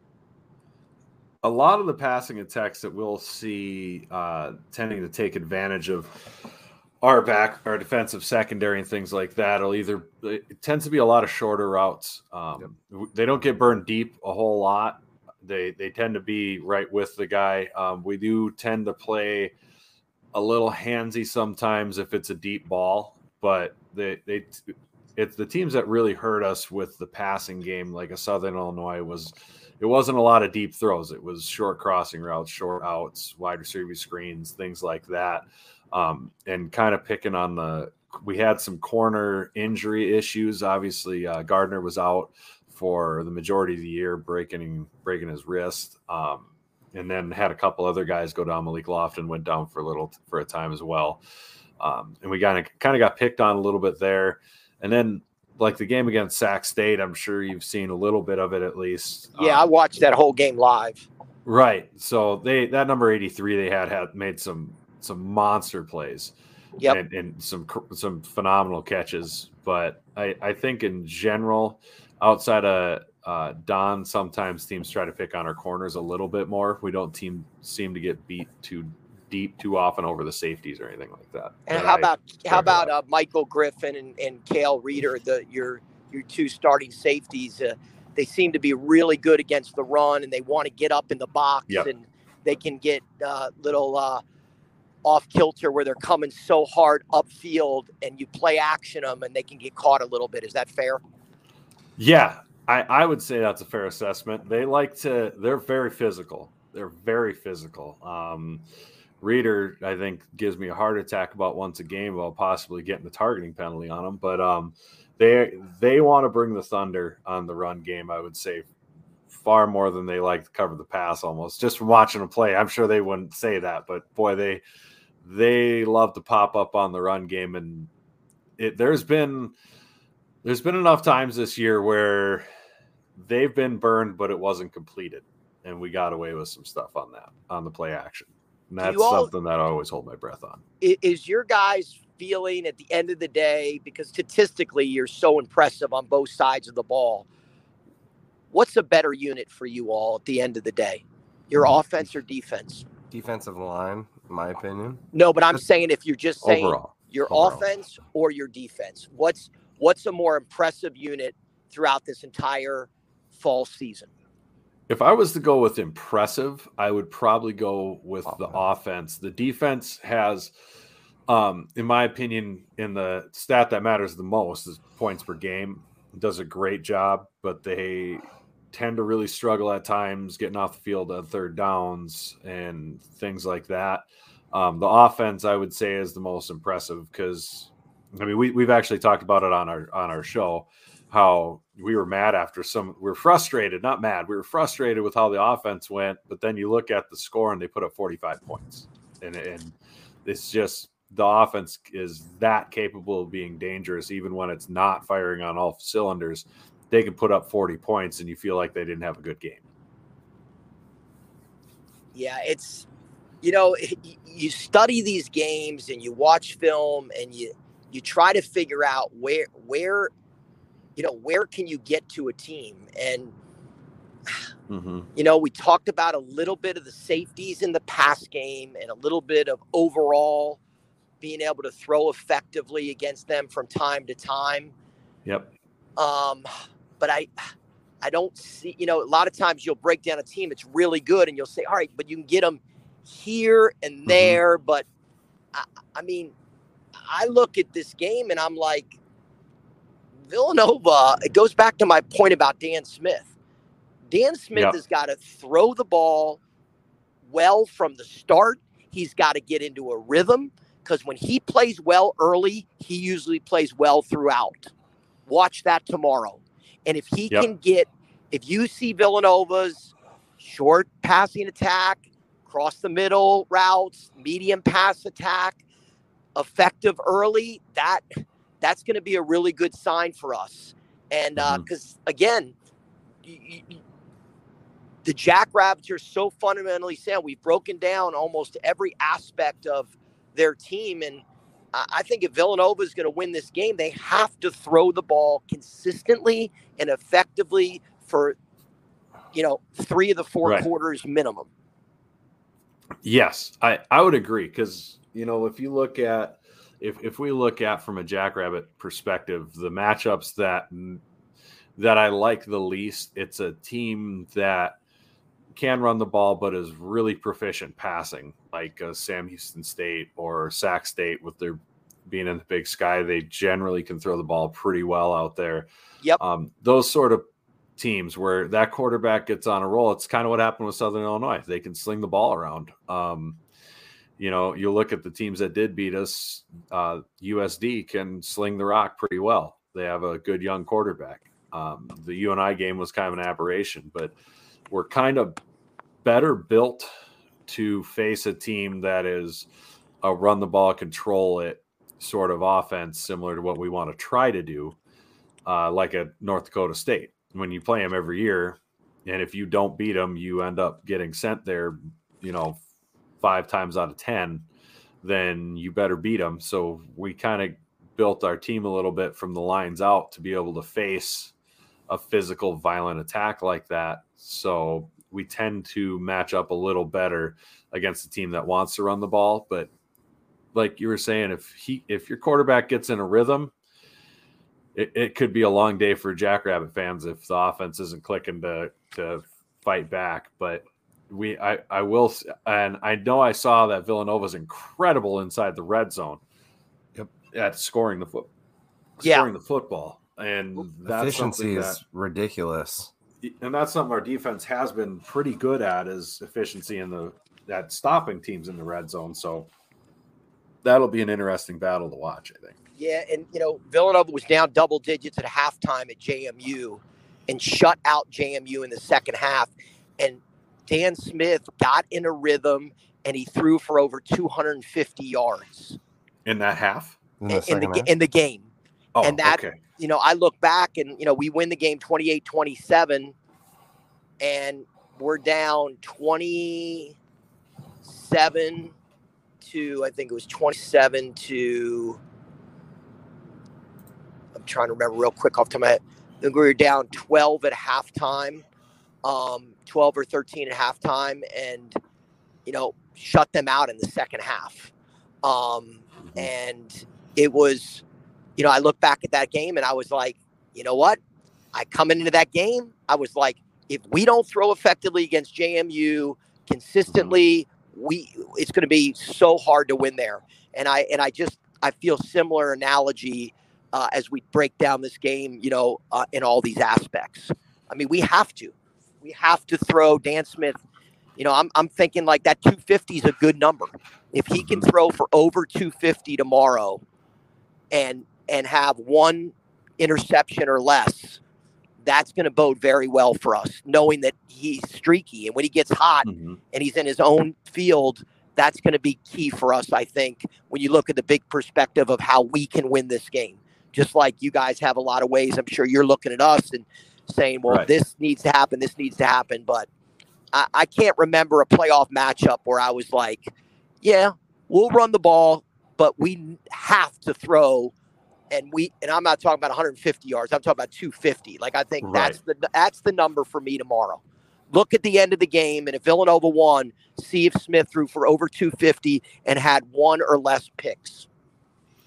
A lot of the passing attacks that we'll see uh, tending to take advantage of our back, our defensive secondary and things like that will either, it tends to be a lot of shorter routes. Um, yep. They don't get burned deep a whole lot. They they tend to be right with the guy. Um, we do tend to play a little handsy sometimes if it's a deep ball, but they they it's the teams that really hurt us with the passing game, like a Southern Illinois was. It wasn't a lot of deep throws. It was short crossing routes, short outs, wide receiver screens, things like that. Um, and kind of picking on the – we had some corner injury issues. Obviously, uh, Gardner was out for the majority of the year, breaking breaking his wrist. Um, and then had a couple other guys go down. Malik Lofton went down for a little – for a time as well. Um, and we kind of kind of got picked on a little bit there. And then – like the game against Sac State, I'm sure you've seen a little bit of it at least. Yeah, um, I watched that whole game live. Right. So they that number eighty-three they had had made some some monster plays. Yep. And, and some some phenomenal catches. But I, I think in general, outside of uh, Don, sometimes teams try to pick on our corners a little bit more. We don't team seem to get beat too deep too often over the safeties or anything like that. And that how I about how about uh, Michael Griffin and, and Cale Reeder, the your your two starting safeties? Uh, they seem to be really good against the run, and they want to get up in the box, yep. and they can get uh, little uh, off kilter where they're coming so hard upfield, and you play action them, and they can get caught a little bit. Is that fair? Yeah, I, I would say that's a fair assessment. They like to. They're very physical. They're very physical. Um, Reader, I think, gives me a heart attack about once a game about possibly getting the targeting penalty on them. But um, they they want to bring the thunder on the run game, I would say, far more than they like to cover the pass almost. Just from watching them play, I'm sure they wouldn't say that. But, boy, they they love to pop up on the run game. And it, there's been there's been enough times this year where they've been burned, but it wasn't completed. And we got away with some stuff on that, on the play action. And that's all, something that I always hold my breath on. Is your guys feeling at the end of the day, because statistically you're so impressive on both sides of the ball, what's a better unit for you all at the end of the day? Your offense or defense? Defensive line, in my opinion. No, but I'm saying if you're just saying overall, your overall. offense or your defense, what's what's a more impressive unit throughout this entire fall season? If I was to go with impressive, I would probably go with offense. the offense. The defense has, um, in my opinion, in the stat that matters the most is points per game, does a great job, but they tend to really struggle at times getting off the field on third downs and things like that. Um, the offense, I would say, is the most impressive because, I mean, we, we've actually talked about it on our on our show, how we were mad after some, we were frustrated, not mad. We were frustrated with how the offense went, but then you look at the score and they put up forty-five points. And, and it's just, the offense is that capable of being dangerous, even when it's not firing on all cylinders. They can put up forty points and you feel like they didn't have a good game. Yeah, it's, you know, you study these games and you watch film and you, you try to figure out where, where, you know, where can you get to a team? And, mm-hmm. you know, we talked about a little bit of the safeties in the pass game and a little bit of overall being able to throw effectively against them from time to time. Yep. Um, but I, I don't see, you know, a lot of times you'll break down a team that's really good and you'll say, all right, but you can get them here and there. Mm-hmm. But I, I mean, I look at this game and I'm like, Villanova, it goes back to my point about Dan Smith. Dan Smith yep. has got to throw the ball well from the start. He's got to get into a rhythm, because when he plays well early, he usually plays well throughout. Watch that tomorrow. And if he yep. can get, if you see Villanova's short passing attack, cross the middle routes, medium pass attack, effective early, that that's going to be a really good sign for us. And because, uh, mm-hmm. again, you, you, the Jackrabbits are so fundamentally sound. We've broken down almost every aspect of their team. And I think if Villanova is going to win this game, they have to throw the ball consistently and effectively for, you know, three of the four right. quarters minimum. Yes, I, I would agree. Because, you know, if you look at, if, if we look at from a Jackrabbit perspective, the matchups that, that I like the least, it's a team that can run the ball, but is really proficient passing, like uh, Sam Houston State or Sac State. With their being in the Big Sky, they generally can throw the ball pretty well out there. Yep. Um, those sort of teams where that quarterback gets on a roll, it's kind of what happened with Southern Illinois. They can sling the ball around. Um, you know, you look at the teams that did beat us, uh, U S D can sling the rock pretty well. They have a good young quarterback. Um, the U N I game was kind of an aberration, but we're kind of better built to face a team that is a run the ball, control it sort of offense, similar to what we want to try to do, uh, like at North Dakota State. When you play them every year, and if you don't beat them, you end up getting sent there, you know, five times out of ten, then you better beat them. So we kind of built our team a little bit from the lines out to be able to face a physical, violent attack like that. So we tend to match up a little better against a team that wants to run the ball. But like you were saying, if he, if your quarterback gets in a rhythm, it, it could be a long day for Jackrabbit fans if the offense isn't clicking to, to fight back. But we, I, I will, and I know I saw that Villanova's incredible inside the red zone yep. at scoring the foot, yeah. scoring the football. And that's efficiency that, is ridiculous. And that's something our defense has been pretty good at, is efficiency in the at stopping teams in the red zone. So that'll be an interesting battle to watch, I think. Yeah, and you know, Villanova was down double digits at halftime at J M U and shut out J M U in the second half. And Dan Smith got in a rhythm and he threw for over two hundred fifty yards in that half. In the, in the, in the game. Oh, and that, okay. you know, I look back and, you know, we win the game twenty-eight twenty-seven and we're down twenty-seven to, I think it was twenty-seven to, I'm trying to remember real quick off the top of my head. I think we were down twelve at halftime, um, twelve or thirteen at halftime, and, you know, shut them out in the second half. Um, mm-hmm. And it was, you know, I look back at that game and I was like, you know what? I coming into that game, I was like, if we don't throw effectively against J M U consistently, we it's going to be so hard to win there. And I and I just I feel similar analogy uh, as we break down this game, you know, uh, in all these aspects. I mean, we have to, we have to throw Dan Smith. You know, I'm I'm thinking like that two fifty is a good number. If he can throw for over two fifty tomorrow, and and have one interception or less, that's going to bode very well for us, knowing that he's streaky. And when he gets hot mm-hmm. and he's in his own field, that's going to be key for us, I think, when you look at the big perspective of how we can win this game. Just like you guys have a lot of ways, I'm sure you're looking at us and saying, well, right. this needs to happen, this needs to happen. But I, I can't remember a playoff matchup where I was like, yeah, we'll run the ball, but we have to throw. And we and I'm not talking about one hundred fifty yards. I'm talking about two fifty. Like I think right. that's the that's the number for me tomorrow. Look at the end of the game, and if Villanova won, see if Smith threw for over two fifty and had one or less picks.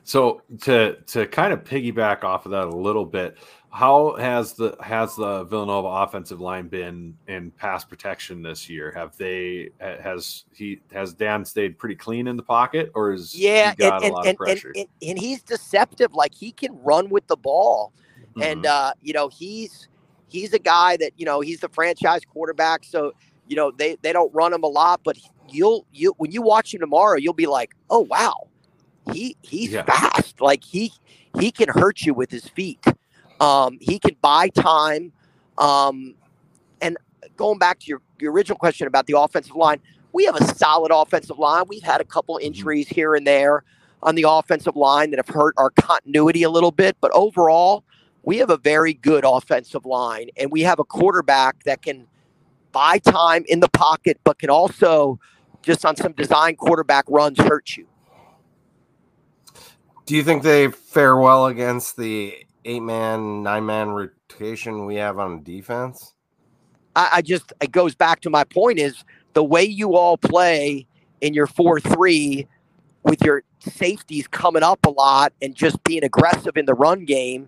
So to to kind of piggyback off of that a little bit, how has the has the Villanova offensive line been in pass protection this year? Have they has he has Dan stayed pretty clean in the pocket, or is yeah, he got and, a and, lot and, of pressure? And, and, and he's deceptive. Like he can run with the ball, Mm-hmm. and uh, you know he's he's a guy that you know he's the franchise quarterback. So you know they they don't run him a lot, but you'll you when you watch him tomorrow, you'll be like, oh wow, he he's Yeah. fast. Like he he can hurt you with his feet. Um, he can buy time. Um, and going back to your, your original question about the offensive line, we have a solid offensive line. We've had a couple injuries mm-hmm. here and there on the offensive line that have hurt our continuity a little bit. But overall, we have a very good offensive line. And we have a quarterback that can buy time in the pocket, but can also, just on some design quarterback runs, hurt you. Do you think they fare well against the eight-man, nine-man rotation we have on defense? I, I just, it goes back to my point is the way you all play in your four three with your safeties coming up a lot and just being aggressive in the run game.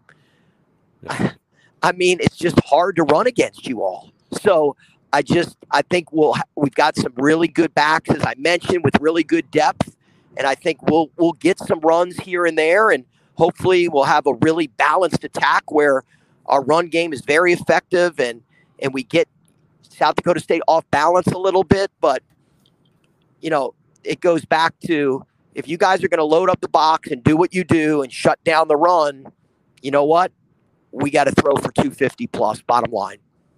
Yeah. I, I mean, it's just hard to run against you all. So I just, I think we'll, we've got some really good backs, as I mentioned, with really good depth. And I think we'll, we'll get some runs here and there, and hopefully we'll have a really balanced attack where our run game is very effective and, and we get South Dakota State off balance a little bit. But, you know, it goes back to if you guys are going to load up the box and do what you do and shut down the run, you know what? We got to throw for two fifty plus, bottom line.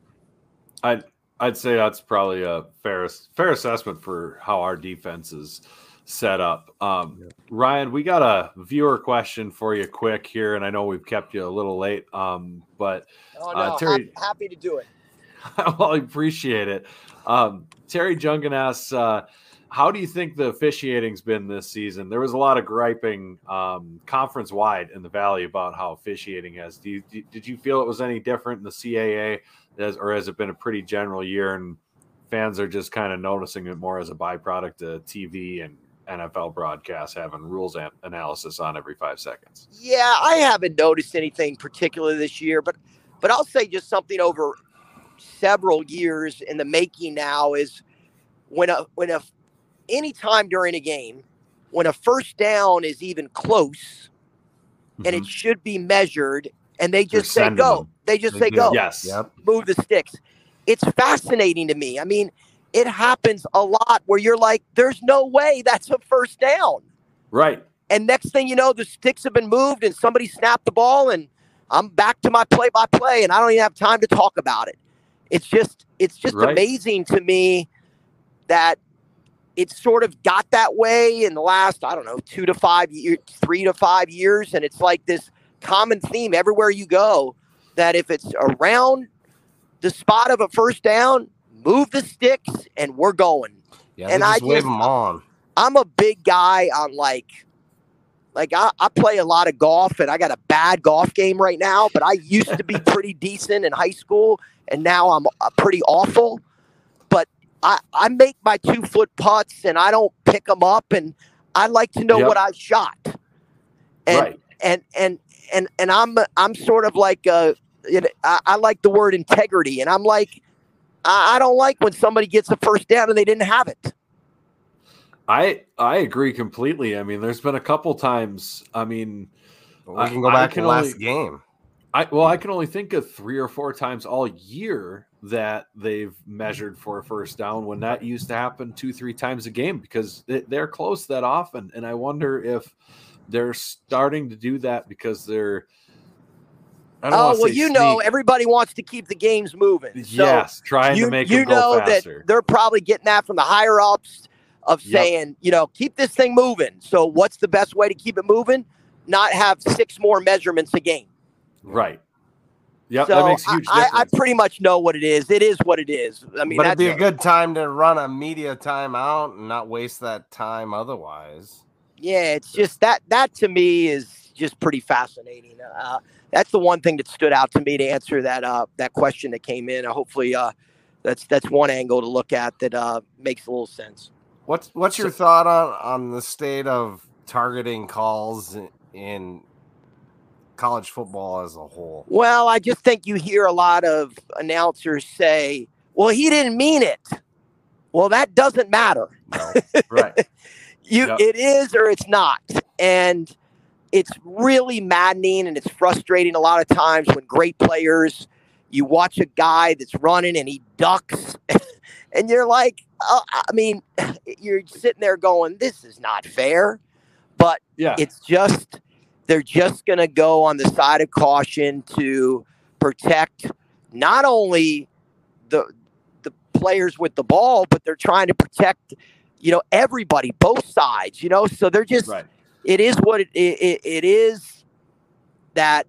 I'd, I'd say that's probably a fair, fair assessment for how our defense is set up. Um, yeah. Ryan, we got a viewer question for you quick here, and I know we've kept you a little late, um, but oh, no, uh, Terry, happy, happy to do it. Well, I appreciate it. Um, Terry Jungan asks, uh, how do you think the officiating's been this season? There was a lot of griping um, conference-wide in the Valley about how officiating has. Do you, did you feel it was any different in the C A A, as, or has it been a pretty general year and fans are just kind of noticing it more as a byproduct of T V and N F L broadcasts having rules an- analysis on every five seconds? Yeah, I haven't noticed anything particular this year, but but I'll say just something over several years in the making now is when a when a any time during a game when a first down is even close mm-hmm. and it should be measured and they just They're say go them. they just they say do. go yes yep. move the sticks. It's fascinating to me. I mean, it happens a lot where you're like, there's no way that's a first down. Right. And next thing you know, the sticks have been moved and somebody snapped the ball and I'm back to my play by play and I don't even have time to talk about it. It's just, it's just right. amazing to me that it's sort of got that way in the last, I don't know, two to five years, three to five years. And it's like this common theme everywhere you go that if it's around the spot of a first down, move the sticks and we're going. Yeah, and just I wave just, them on. I'm a big guy on like, like I, I play a lot of golf and I got a bad golf game right now, but I used to be pretty decent in high school and now I'm uh, pretty awful. But I, I make my two foot putts and I don't pick them up and I like to know yep. what I shot. And, right. and, and, and, and I'm, I'm sort of like, uh, it, I, I like the word integrity and I'm like, I don't like when somebody gets a first down and they didn't have it. I I agree completely. I mean, there's been a couple times. I mean, we can go back to the last game. I well, I can only think of three or four times all year that they've measured for a first down when that used to happen two, three times a game because they're close that often. And I wonder if they're starting to do that because they're. Oh, well, you sneak. know, everybody wants to keep the games moving. So yes, trying you, to make you them go know faster. That they're probably getting that from the higher ups of saying, yep. you know, keep this thing moving. So what's the best way to keep it moving? Not have six more measurements a game. Right. Yeah, so that makes a huge I, difference. I pretty much know what it is. It is what it is. I mean, but it'd be a good time to run a media timeout and not waste that time otherwise. Yeah, it's just that that to me is just pretty fascinating. Uh, that's the one thing that stood out to me to answer that uh, that question that came in. Uh, hopefully, uh, that's that's one angle to look at that uh, makes a little sense. What's what's your so, thought on, on the state of targeting calls in college football as a whole. Well, I just think you hear a lot of announcers say, well, he didn't mean it. Well, that doesn't matter. No. Right. you, Yep. It is or it's not. And it's really maddening and it's frustrating a lot of times when great players, you watch a guy that's running and he ducks and you're like, oh, I mean, you're sitting there going, this is not fair. But Yeah. it's just, they're just going to go on the side of caution to protect not only the the players with the ball, but they're trying to protect, you know, everybody, both sides, you know, so they're just, Right. it is what it, it, it is that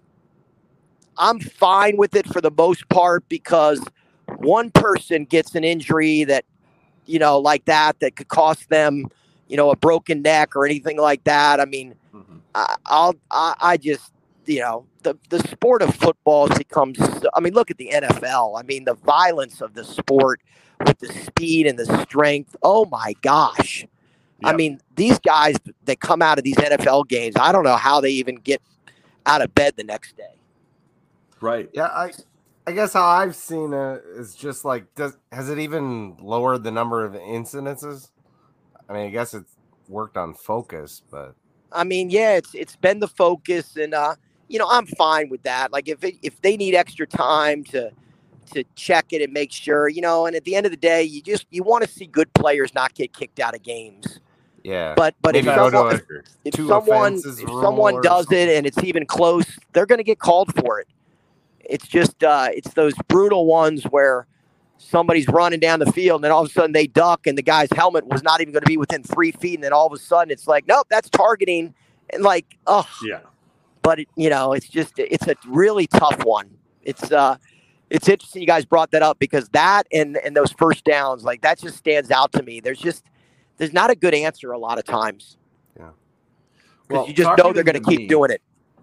I'm fine with it for the most part because one person gets an injury that, you know, like that, that could cost them, you know, a broken neck or anything like that. I mean, Mm-hmm. I, I'll, I, I just, you know, the, the sport of football has become, so, I mean, look at the N F L. I mean, the violence of the sport with the speed and the strength. Oh my gosh. I Yep. mean, these guys that come out of these N F L games, I don't know how they even get out of bed the next day. Right. Yeah, I I guess how I've seen it is just like, does has it even lowered the number of incidences? I mean, I guess it's worked on focus, but I mean, yeah, it's it's been the focus, and uh, you know, I'm fine with that. Like if it, if they need extra time to to check it and make sure, you know, and at the end of the day, you just you want to see good players not get kicked out of games. yeah. But but if Maybe go to someone, a if, if two someone offenses if rule someone or does something. it and it's even close, they're going to get called for it. It's just uh, it's those brutal ones where somebody's running down the field and then all of a sudden they duck and the guy's helmet was not even going to be within three feet, and then all of a sudden it's like, nope, that's targeting, and like, oh, Yeah. but it, you know, it's just it's a really tough one. It's uh, it's interesting you guys brought that up because that and and those first downs, like that just stands out to me. There's just there's not a good answer a lot of times. Yeah. Because Well, you just know they're targeting going to to keep me- doing it.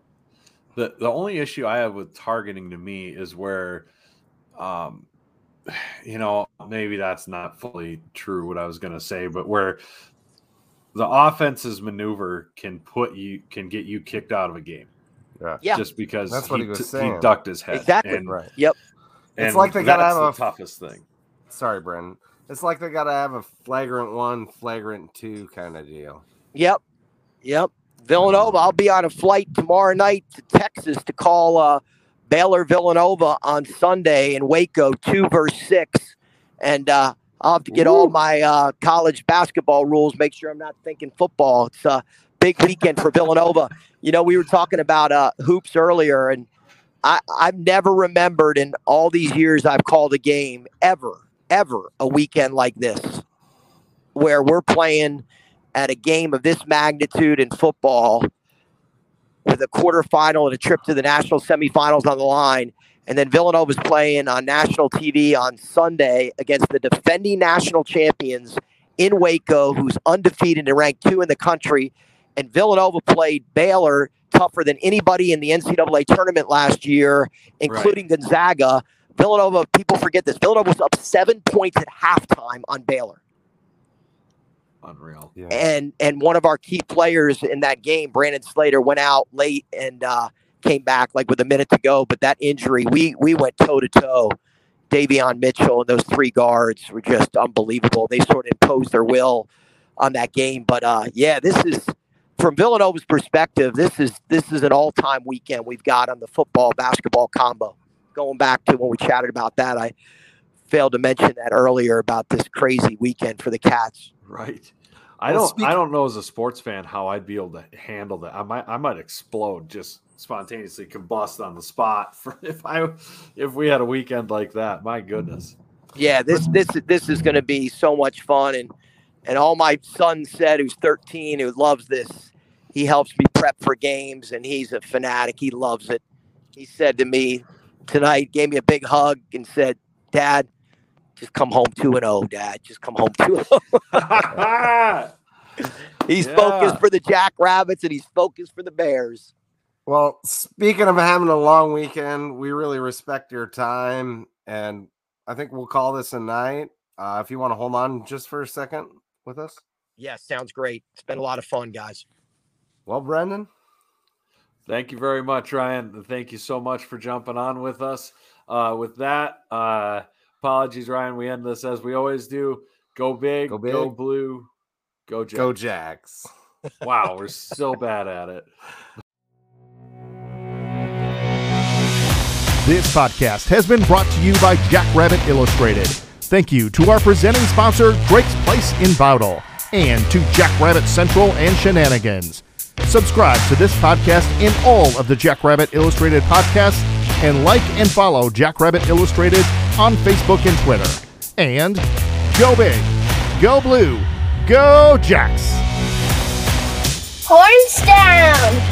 The the only issue I have with targeting to me is where, um, you know, maybe that's not fully true what I was going to say, but where the offense's maneuver can put you can get you kicked out of a game Yeah. Yeah. just because That's what he was t- saying. he ducked his head. Exactly. And, Right. Yep. and It's like they gotta that's have the a- toughest thing. Sorry, Brendan. It's like they got to have a flagrant one, flagrant two kind of deal. Yep. Yep. Villanova. I'll be on a flight tomorrow night to Texas to call uh, Baylor Villanova on Sunday in Waco, two versus six, and uh, I'll have to get all my uh, college basketball rules. Make sure I'm not thinking football. It's a big weekend for Villanova. You know, we were talking about uh, hoops earlier, and I, I've never remembered in all these years I've called a game ever, ever a weekend like this, where we're playing at a game of this magnitude in football with a quarterfinal and a trip to the national semifinals on the line. And then Villanova's playing on national T V on Sunday against the defending national champions in Waco, who's undefeated and ranked two in the country. And Villanova played Baylor tougher than anybody in the N C double A tournament last year, including right. Gonzaga. Villanova, people forget this. Villanova was up seven points at halftime on Baylor. Unreal. Yeah. And and one of our key players in that game, Brandon Slater, went out late and uh, came back like with a minute to go. But that injury, we we went toe to toe. Davion Mitchell and those three guards were just unbelievable. They sort of imposed their will on that game. But uh, yeah, this is from Villanova's perspective. This is this is an all-time weekend we've got on the football basketball combo. Going back to when we chatted about that, I failed to mention that earlier about this crazy weekend for the Cats. Right. I Well, don't speak- I don't know as a sports fan how I'd be able to handle that. I might I might explode, just spontaneously combust on the spot for if I if we had a weekend like that. My goodness. Yeah, this this this is going to be so much fun, and and all my son said, who's thirteen, who loves this. He helps me prep for games, and he's a fanatic. He loves it. He said to me tonight, gave me a big hug, and said, "Dad, just come home two and zero, Dad. Just come home two and zero." He's Yeah. focused for the Jackrabbits, and he's focused for the Bears. Well, speaking of having a long weekend, we really respect your time, and I think we'll call this a night. Uh, if you want to hold on just for a second with us. Yeah, sounds great. It's been a lot of fun, guys. Well, Brendan, Thank you very much, Ryan. Thank you so much for jumping on with us. Uh, with that, uh, apologies, Ryan. We end this as we always do. Go big, go, big. go blue, go Jacks. Go Jacks. Wow, we're so bad at it. This podcast has been brought to you by Jackrabbit Illustrated. Thank you to our presenting sponsor, Drake's Place in Bowdle, and to Jackrabbit Central and Shenanigans. Subscribe to this podcast and all of the Jackrabbit Illustrated podcasts, and like and follow Jackrabbit Illustrated on Facebook and Twitter. And go big, go blue, go Jacks! Horns down!